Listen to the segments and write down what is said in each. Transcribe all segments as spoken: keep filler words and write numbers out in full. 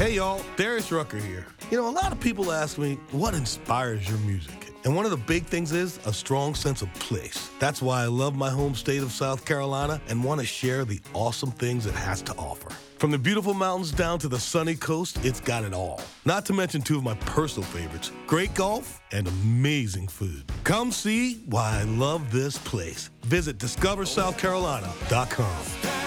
Hey y'all, Darius Rucker here. You know, a lot of people ask me, what inspires your music? And one of the big things is a strong sense of place. That's why I love my home state of South Carolina and want to share the awesome things it has to offer. From the beautiful mountains down to the sunny coast, it's got it all. Not to mention two of my personal favorites, great golf and amazing food. Come see why I love this place. Visit discover south carolina dot com.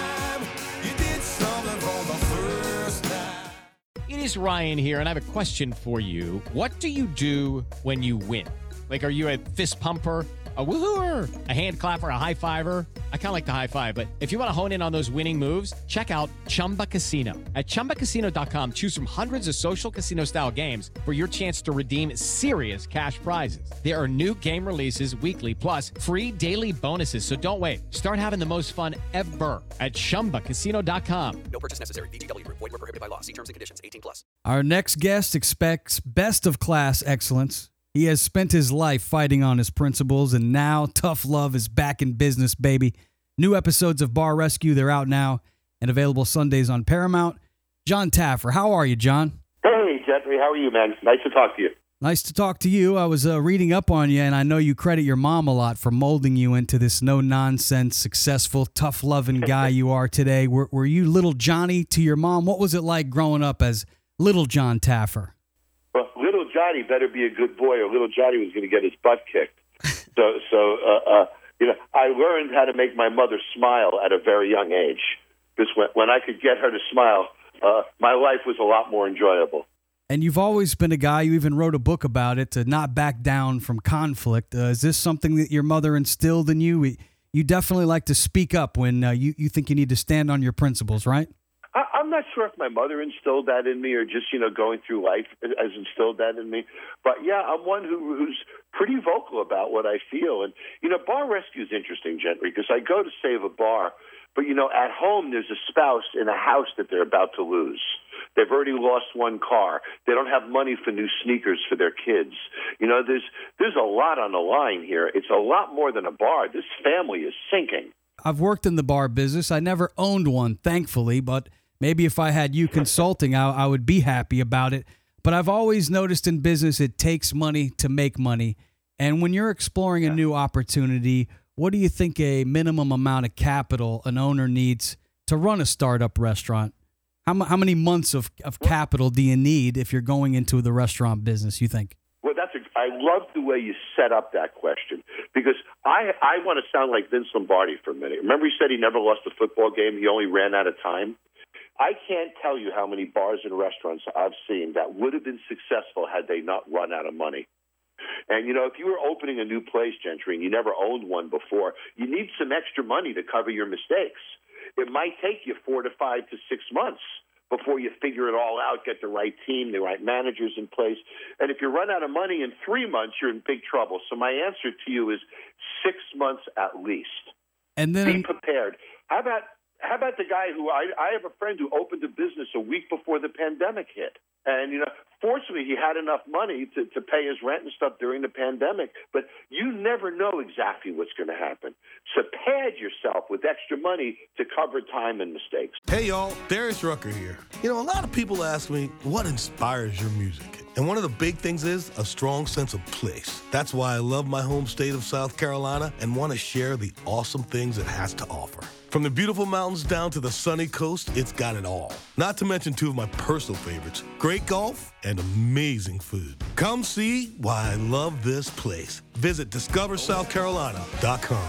It is Ryan here, and I have a question for you. What do you do when you win? Like, are you a fist pumper, a woo-hooer, a hand clapper, a high-fiver? I kind of like the high-five, but if you want to hone in on those winning moves, check out Chumba Casino. At chumba casino dot com, choose from hundreds of social casino-style games for your chance to redeem serious cash prizes. There are new game releases weekly, plus free daily bonuses, so don't wait. Start having the most fun ever at chumba casino dot com. No purchase necessary. V G W. Void where prohibited by law. See terms and conditions. eighteen plus. Our next guest expects best-of-class excellence. He has spent his life fighting on his principles, and now tough love is back in business, baby. New episodes of Bar Rescue, they're out now and available Sundays on Paramount. John Taffer, how are you, John? Hey, Jeffrey, how are you, man? Nice to talk to you. Nice to talk to you. I was uh, reading up on you, and I know you credit your mom a lot for molding you into this no-nonsense, successful, tough-loving guy you are today. Were, were you little Johnny to your mom? What was it like growing up as little John Taffer? Well, little Johnny better be a good boy, or little Johnny was going to get his butt kicked. so, so uh, uh, you know, I learned how to make my mother smile at a very young age. Because when, when I could get her to smile, uh, my life was a lot more enjoyable. And you've always been a guy, you even wrote a book about it, to not back down from conflict. Uh, is this something that your mother instilled in you? You definitely like to speak up when uh, you, you think you need to stand on your principles, right? I, I'm not sure if my mother instilled that in me or just, you know, going through life has instilled that in me. But, yeah, I'm one who, who's pretty vocal about what I feel. And, you know, Bar Rescue is interesting, Gentry, because I go to save a bar. But, you know, at home there's a spouse in a house that they're about to lose. They've already lost one car. They don't have money for new sneakers for their kids. You know, there's there's a lot on the line here. It's a lot more than a bar. This family is sinking. I've worked in the bar business. I never owned one, thankfully, but maybe if I had you consulting, I, I would be happy about it. But I've always noticed in business it takes money to make money. And when you're exploring a new opportunity, what do you think a minimum amount of capital an owner needs to run a startup restaurant? How, how many months of, of capital do you need if you're going into the restaurant business, you think? Well, that's a, I love the way you set up that question, because I I want to sound like Vince Lombardi for a minute. Remember he said he never lost a football game, he only ran out of time? I can't tell you how many bars and restaurants I've seen that would have been successful had they not run out of money. And, you know, if you were opening a new place, Gentry, and you never owned one before, you need some extra money to cover your mistakes. It might take you four to five to six months before you figure it all out, get the right team, the right managers in place. And if you run out of money in three months, you're in big trouble. So my answer to you is six months at least. And then be prepared. How about how about the guy who I, I have a friend who opened a business a week before the pandemic hit. And, you know, fortunately, he had enough money to, to pay his rent and stuff during the pandemic. But you never know exactly what's going to happen. So pad yourself with extra money to cover time and mistakes. Hey, y'all, Darius Rucker here. You know, a lot of people ask me, what inspires your music? And one of the big things is a strong sense of place. That's why I love my home state of South Carolina and want to share the awesome things it has to offer. From the beautiful mountains down to the sunny coast, it's got it all. Not to mention two of my personal favorites, great golf and amazing food. Come see why I love this place. Visit discover south carolina dot com.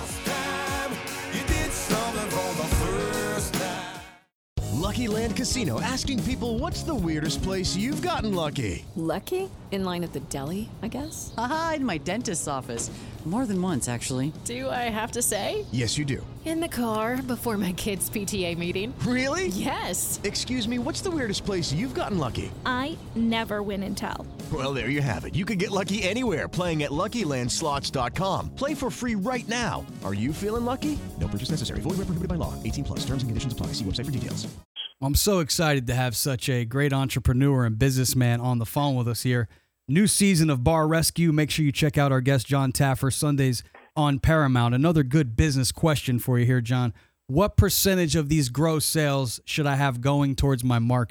Lucky Land Casino, asking people, what's the weirdest place you've gotten lucky? Lucky? In line at the deli, I guess? Aha, in my dentist's office. More than once, actually. Do I have to say? Yes, you do. In the car before my kids' P T A meeting. Really? Yes. Excuse me, what's the weirdest place you've gotten lucky? I never win and tell. Well, there you have it. You can get lucky anywhere, playing at Lucky Land Slots dot com. Play for free right now. Are you feeling lucky? No purchase necessary. Void where prohibited by law. eighteen plus. Terms and conditions apply. See website for details. I'm so excited to have such a great entrepreneur and businessman on the phone with us here. New season of Bar Rescue. Make sure you check out our guest, John Taffer, Sundays on Paramount. Another good business question for you here, John. What percentage of these gross sales should I have going towards my marketing?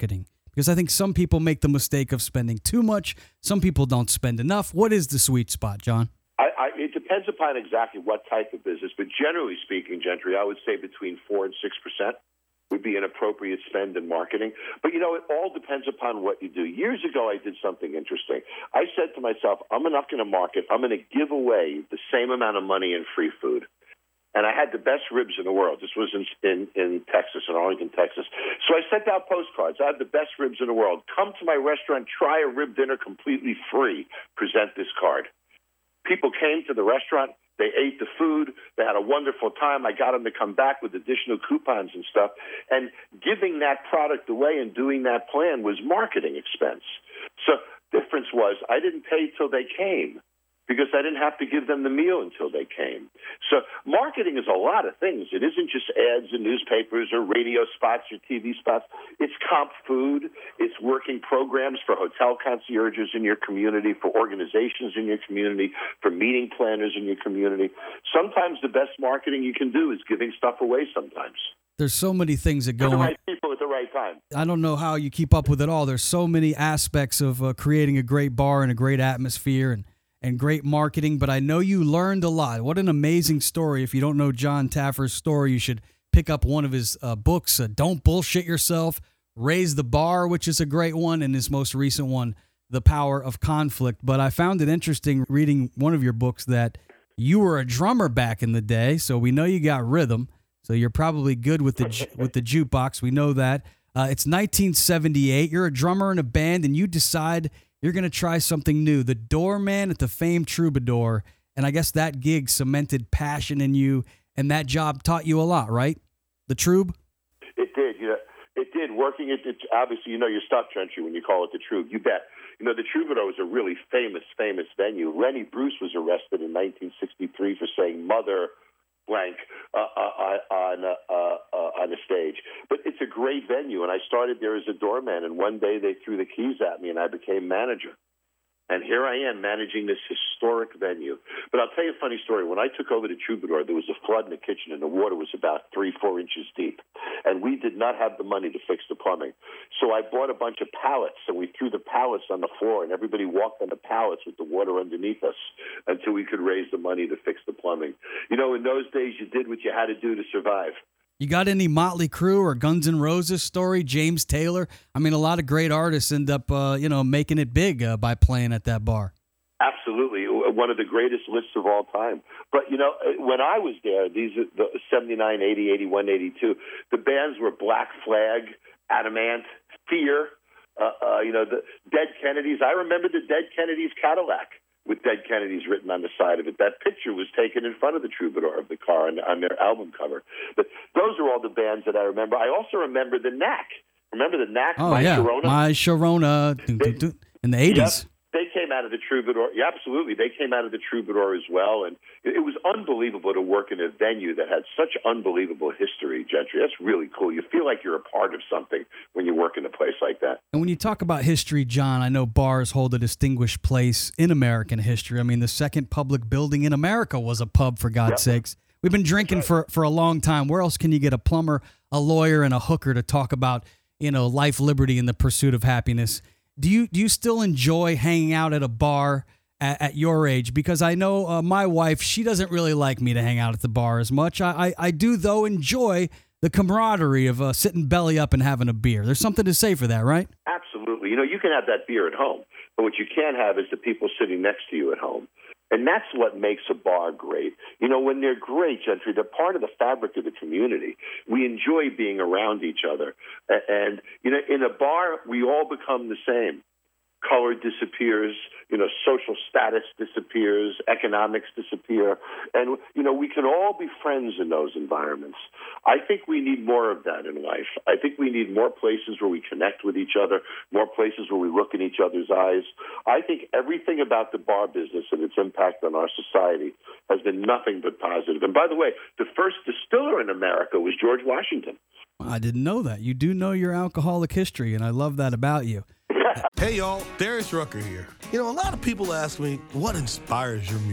Because I think some people make the mistake of spending too much. Some people don't spend enough. What is the sweet spot, John? I, I, it depends upon exactly what type of business, but generally speaking, Gentry, I would say between four and six percent would be an appropriate spend in marketing. But, you know, it all depends upon what you do. Years ago, I did something interesting. I said to myself, I'm not going to market. I'm going to give away the same amount of money in free food. And I had the best ribs in the world. This was in, in, in Texas, in Arlington, Texas. So I sent out postcards. I have the best ribs in the world. Come to my restaurant, try a rib dinner completely free. Present this card. People came to the restaurant. They ate the food. They had a wonderful time. I got them to come back with additional coupons and stuff. And giving that product away and doing that plan was marketing expense. So difference was I didn't pay till they came, because I didn't have to give them the meal until they came. So marketing is a lot of things. It isn't just ads in newspapers or radio spots or T V spots. It's comp food. It's working programs for hotel concierges in your community, for organizations in your community, for meeting planners in your community. Sometimes the best marketing you can do is giving stuff away sometimes. There's so many things that go For the on. right people at the right time. I don't know how you keep up with it all. There's so many aspects of uh, creating a great bar and a great atmosphere and and great marketing, but I know you learned a lot. What an amazing story. If you don't know John Taffer's story, you should pick up one of his uh, books, uh, Don't Bullshit Yourself, Raise the Bar, which is a great one, and his most recent one, The Power of Conflict. But I found it interesting reading one of your books that you were a drummer back in the day, so we know you got rhythm, so you're probably good with the ju- with the jukebox. We know that. Uh, it's nineteen seventy-eight. You're a drummer in a band, and you decide you're going to try something new. The doorman at the famed Troubadour, and I guess that gig cemented passion in you, and that job taught you a lot, right? The Troub? It did. You know, it did. Working at, it, obviously, you know your stuff, Gentry, when you call it the Troub. You bet. You know, the Troubadour was a really famous, famous venue. Lenny Bruce was arrested in nineteen sixty-three for saying mother blank uh, uh, on, uh, uh, on a stage. But it's a great venue, and I started there as a doorman, and one day they threw the keys at me, and I became manager. And here I am managing this historic venue. But I'll tell you a funny story. When I took over the Troubadour, there was a flood in the kitchen, and the water was about three, four inches deep. And we did not have the money to fix the plumbing. So I bought a bunch of pallets, and we threw the pallets on the floor, and everybody walked on the pallets with the water underneath us until we could raise the money to fix the plumbing. You know, in those days, you did what you had to do to survive. You got any Motley Crue or Guns N' Roses story? James Taylor? I mean, a lot of great artists end up, uh, you know, making it big uh, by playing at that bar. Absolutely. One of the greatest lists of all time. But, you know, when I was there, these are the seventy-nine, eighty, eighty-one, eighty-two, the bands were Black Flag, Adamant, Fear, uh, uh, you know, the Dead Kennedys. I remember the Dead Kennedys Cadillac with Dead Kennedys written on the side of it. That picture was taken in front of the Troubadour of the car on, on their album cover. But those are all the bands that I remember. I also remember the Knack. Remember the Knack? Oh, My yeah. Sharona? My Sharona. Dun, dun, dun, in the eighties. Yep. They came out of the Troubadour. Yeah, absolutely. They came out of the Troubadour as well. And it, it was unbelievable to work in a venue that had such unbelievable history, Gentry. That's really cool. You feel like you're a part of something when you work in a place like that. And when you talk about history, John, I know bars hold a distinguished place in American history. I mean, the second public building in America was a pub, for God's yep. sakes. We've been drinking right. for, for a long time. Where else can you get a plumber, a lawyer, and a hooker to talk about, you know, life, liberty, and the pursuit of happiness? Do you do you still enjoy hanging out at a bar at, at your age? Because I know uh, my wife, she doesn't really like me to hang out at the bar as much. I, I, I do, though, enjoy the camaraderie of uh, sitting belly up and having a beer. There's something to say for that, right? Absolutely. You know, you can have that beer at home, but what you can't have is the people sitting next to you at home. And that's what makes a bar great. You know, when they're great, Gentry, they're part of the fabric of the community. We enjoy being around each other. And, you know, in a bar, we all become the same. Color disappears, you know, social status disappears, economics disappear. And, you know, we can all be friends in those environments. I think we need more of that in life. I think we need more places where we connect with each other, more places where we look in each other's eyes. I think everything about the bar business and its impact on our society has been nothing but positive. And by the way, the first distiller in America was George Washington. I didn't know that. You do know your alcoholic history, and I love that about you. Hey, y'all, Darius Rucker here. You know, a lot of people ask me, what inspires your music?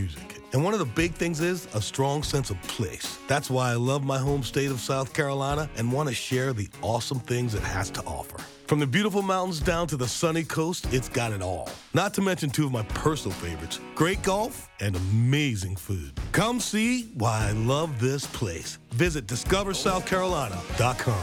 And one of the big things is a strong sense of place. That's why I love my home state of South Carolina and want to share the awesome things it has to offer. From the beautiful mountains down to the sunny coast, it's got it all. Not to mention two of my personal favorites, great golf and amazing food. Come see why I love this place. Visit discover south carolina dot com.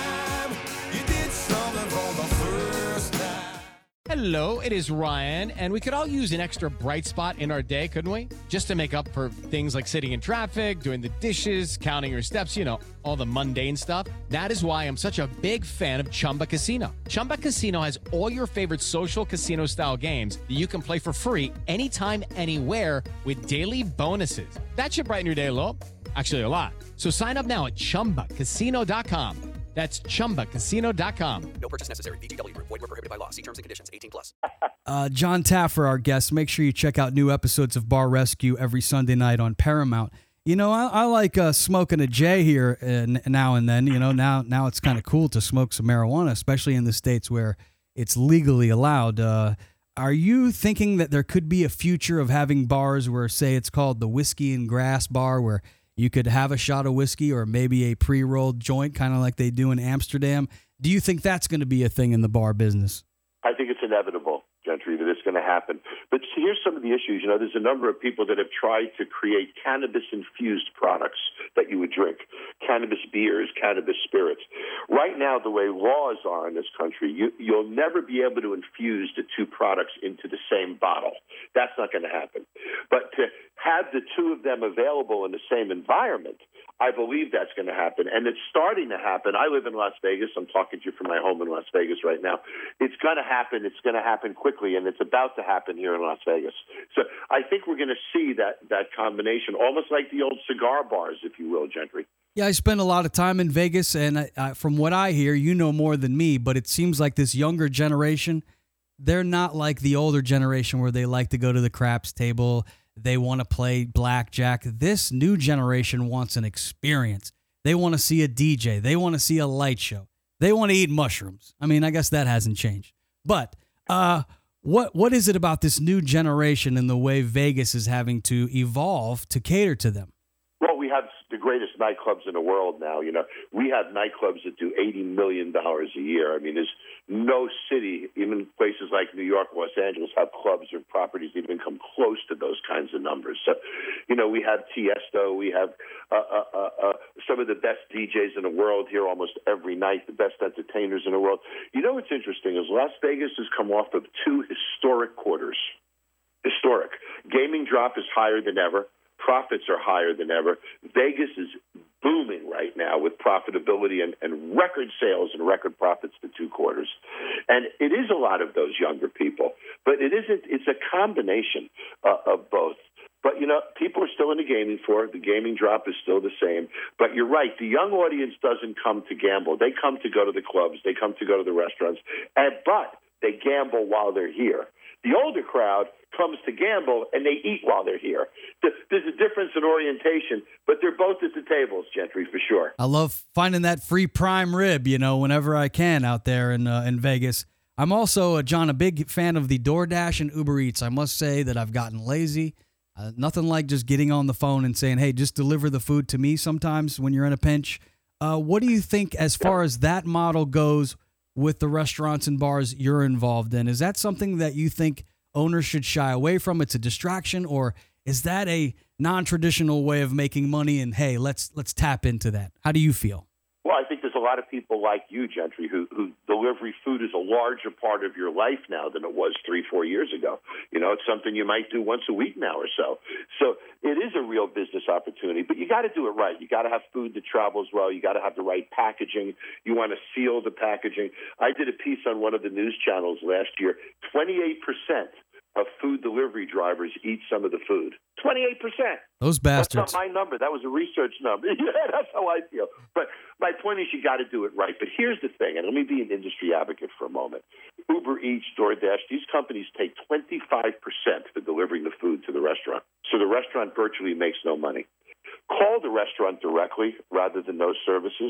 Hello, it is Ryan, and we could all use an extra bright spot in our day, couldn't we? Just to make up for things like sitting in traffic, doing the dishes, counting your steps, you know, all the mundane stuff. That is why I'm such a big fan of Chumba Casino. Chumba Casino has all your favorite social casino-style games that you can play for free anytime, anywhere with daily bonuses. That should brighten your day a little. Actually, a lot. So sign up now at chumba casino dot com. That's chumba casino dot com. No purchase necessary. V G W. Void where prohibited by law. See terms and conditions. eighteen plus. Uh, John Taffer, our guest. Make sure you check out new episodes of Bar Rescue every Sunday night on Paramount. You know, I, I like uh, smoking a J here uh, now and then. You know, now now it's kind of cool to smoke some marijuana, especially in the states where it's legally allowed. Uh, are you thinking that there could be a future of having bars where, say, it's called the Whiskey and Grass Bar, where you could have a shot of whiskey or maybe a pre-rolled joint, kind of like they do in Amsterdam? Do you think that's going to be a thing in the bar business? I think it's inevitable, Gentry, that it's going to happen. But see, here's some of the issues. You know, there's a number of people that have tried to create cannabis-infused products that you would drink, cannabis beers, cannabis spirits. Right now, the way laws are in this country, you, you'll never be able to infuse the two products into the same bottle. That's not going to happen. But to have the two of them available in the same environment, I believe that's going to happen, and it's starting to happen. I live in Las Vegas. I'm talking to you from my home in Las Vegas right now. It's going to happen. It's going to happen quickly, and it's about to happen here in Las Vegas. So I think we're going to see that that combination, almost like the old cigar bars, if you will, Gentry. Yeah, I spend a lot of time in Vegas, and I, I, from what I hear, you know more than me, but it seems like this younger generation, they're not like the older generation where they like to go to the craps table. They want to play blackjack. This new generation wants an experience. They want to see a D J. They want to see a light show. They want to eat mushrooms. I mean, I guess that hasn't changed. But uh, what what is it about this new generation and the way Vegas is having to evolve to cater to them? Well, we have the greatest nightclubs in the world now. You know, we have nightclubs that do eighty million dollars a year. I mean, there's no city, even places like New York, Los Angeles, have clubs or properties that even come close to those kinds of numbers. So, you know, we have Tiesto, we have uh, uh, uh, uh, some of the best D Js in the world here almost every night, the best entertainers in the world. You know what's interesting is Las Vegas has come off of two historic quarters. Historic. Gaming drop is higher than ever. Profits are higher than ever. Vegas is booming right now with profitability and, and record sales and record profits the two quarters. And it is a lot of those younger people, but it isn't. It's a combination uh, of both. But, you know, people are still in the gaming floor. The gaming drop is still the same. But you're right. The young audience doesn't come to gamble. They come to go to the clubs. They come to go to the restaurants. And, but they gamble while they're here. The older crowd comes to gamble, and they eat while they're here. There's a difference in orientation, but they're both at the tables, Gentry, for sure. I love finding that free prime rib, you know, whenever I can out there in uh, in Vegas. I'm also, uh, John, a big fan of the DoorDash and Uber Eats. I must say that I've gotten lazy. Uh, nothing like just getting on the phone and saying, hey, just deliver the food to me sometimes when you're in a pinch. Uh, what do you think as far as that model goes with the restaurants and bars you're involved in? Is that something that you think owners should shy away from? It's a distraction, or is that a non-traditional way of making money? And hey, let's let's tap into that. How do you feel? Well, I think there's a lot of people like you, Gentry, who, who delivery food is a larger part of your life now than it was three, four years ago. You know, it's something you might do once a week now or so. So it is a real business opportunity, but you got to do it right. You got to have food that travels well. You got to have the right packaging. You want to seal the packaging. I did a piece on one of the news channels last year. twenty-eight percent of food delivery drivers eat some of the food. twenty-eight percent. Those bastards. That's not my number. That was a research number. Yeah, that's how I feel. But my point is you got to do it right. But here's the thing, and let me be an industry advocate for a moment. Uber Eats, DoorDash, these companies take twenty-five percent for delivering the food to the restaurant. So the restaurant virtually makes no money. Call the restaurant directly rather than those services,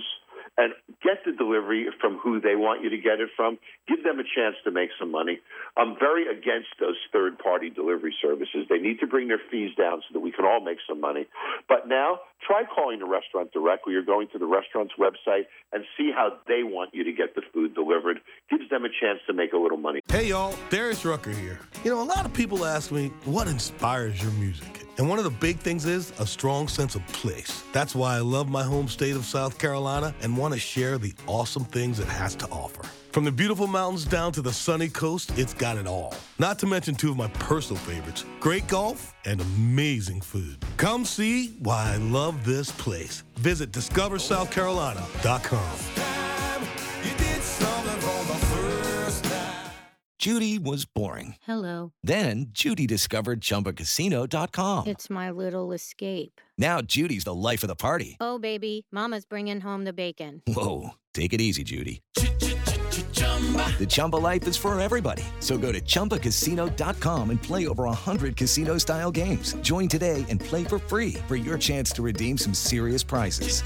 and get the delivery from who they want you to get it from. Give them a chance to make some money. I'm very against those third-party delivery services. They need to bring their fees down so that we can all make some money. But now, try calling the restaurant directly or going to the restaurant's website and see how they want you to get the food delivered. Gives them a chance to make a little money. Hey, y'all, Darius Rucker here. You know, a lot of people ask me, what inspires your music? And one of the big things is a strong sense of place. That's why I love my home state of South Carolina and want to share the awesome things it has to offer. From the beautiful mountains down to the sunny coast, it's got it all. Not to mention two of my personal favorites, great golf and amazing food. Come see why I love this place. Visit discover south carolina dot com. Judy was boring. Hello. Then Judy discovered chumba casino dot com. It's my little escape. Now Judy's the life of the party. Oh, baby, mama's bringing home the bacon. Whoa, take it easy, Judy. The Chumba life is for everybody. So go to chumba casino dot com and play over one hundred casino-style games. Join today and play for free for your chance to redeem some serious prizes.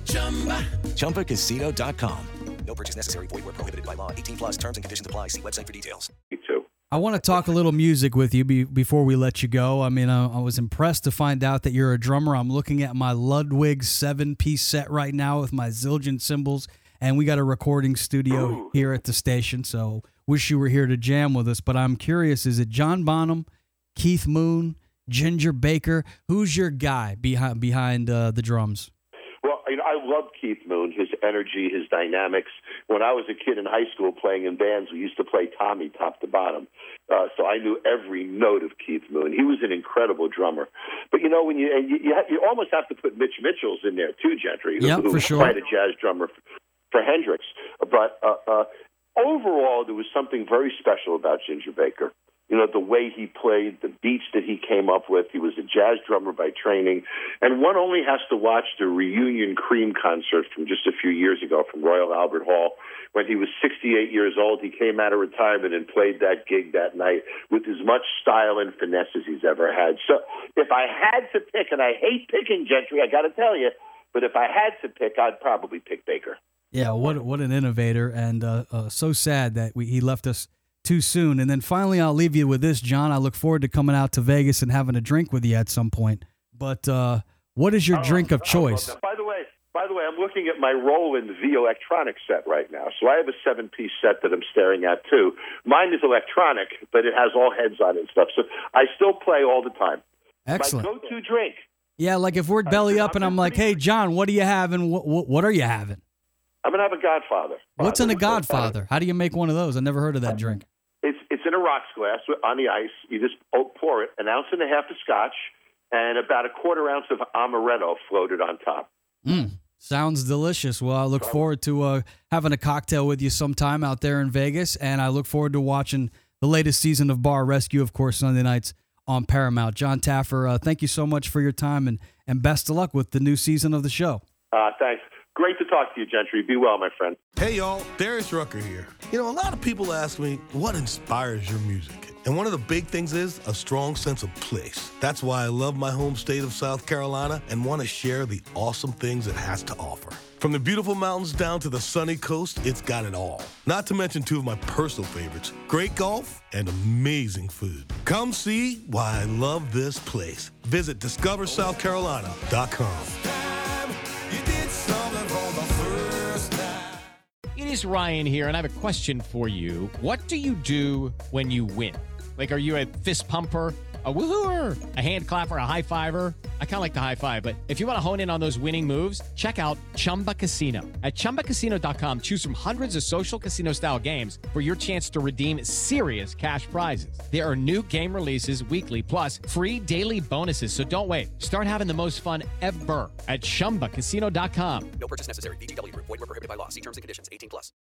chumba casino dot com. No purchase necessary. Void where prohibited by law. eighteen plus terms and conditions apply. See website for details. Me too. I want to talk a little music with you be, before we let you go. I mean, I, I was impressed to find out that you're a drummer. I'm looking at my Ludwig seven-piece set right now with my Zildjian cymbals, and we got a recording studio Ooh. here at the station, so wish you were here to jam with us. But I'm curious, is it John Bonham, Keith Moon, Ginger Baker? Who's your guy behind, behind uh, the drums? Well, you know, I love Keith Moon, his energy, his dynamics. When I was a kid in high school playing in bands, we used to play Tommy top to bottom. Uh, so I knew every note of Keith Moon. He was an incredible drummer. But, you know, when you and you, you, have, you almost have to put Mitch Mitchell's in there, too, Gentry, who, yep, who for was sure. quite a jazz drummer for, for Hendrix. But uh, uh, overall, there was something very special about Ginger Baker. You know, the way he played, the beats that he came up with. He was a jazz drummer by training. And one only has to watch the reunion Cream concert from just a few years ago from Royal Albert Hall. When he was sixty-eight years old, he came out of retirement and played that gig that night with as much style and finesse as he's ever had. So if I had to pick, and I hate picking Gentry, I got to tell you, but if I had to pick, I'd probably pick Baker. Yeah, what what an innovator, and uh, uh, so sad that we, he left us too soon. And then finally, I'll leave you with this, John. I look forward to coming out to Vegas and having a drink with you at some point. But uh, what is your drink of choice? By the way, by the way, I'm looking at my Roland V electronic set right now. So I have a seven-piece set that I'm staring at too. Mine is electronic, but it has all heads on it and stuff. So I still play all the time. Excellent. My go-to drink. Yeah, like if we're belly up and I'm like, hey, John, what are you having? What what, what are you having? I'm gonna have a Godfather. What's in a Godfather? How do you make one of those? I never heard of that drink. It's it's in a rocks glass on the ice. You just pour it, an ounce and a half of scotch, and about a quarter ounce of amaretto floated on top. Mm, sounds delicious. Well, I look forward to uh, having a cocktail with you sometime out there in Vegas, and I look forward to watching the latest season of Bar Rescue, of course, Sunday nights on Paramount. John Taffer, uh, thank you so much for your time, and, and best of luck with the new season of the show. Uh, thanks. Great to talk to you, Gentry. Be well, my friend. Hey, y'all, Darius Rucker here. You know, a lot of people ask me, what inspires your music? And one of the big things is a strong sense of place. That's why I love my home state of South Carolina and want to share the awesome things it has to offer. From the beautiful mountains down to the sunny coast, it's got it all. Not to mention two of my personal favorites, great golf and amazing food. Come see why I love this place. Visit discover south carolina dot com. It is Ryan here, and I have a question for you. What do you do when you win? Like, are you a fist pumper, a woohooer, a hand clapper, a high fiver? I kind of like the high five, but if you want to hone in on those winning moves, check out Chumba Casino. At chumba casino dot com, choose from hundreds of social casino-style games for your chance to redeem serious cash prizes. There are new game releases weekly, plus free daily bonuses. So don't wait. Start having the most fun ever at chumba casino dot com. No purchase necessary. V G W Group. Void where prohibited by law. See terms and conditions. eighteen plus.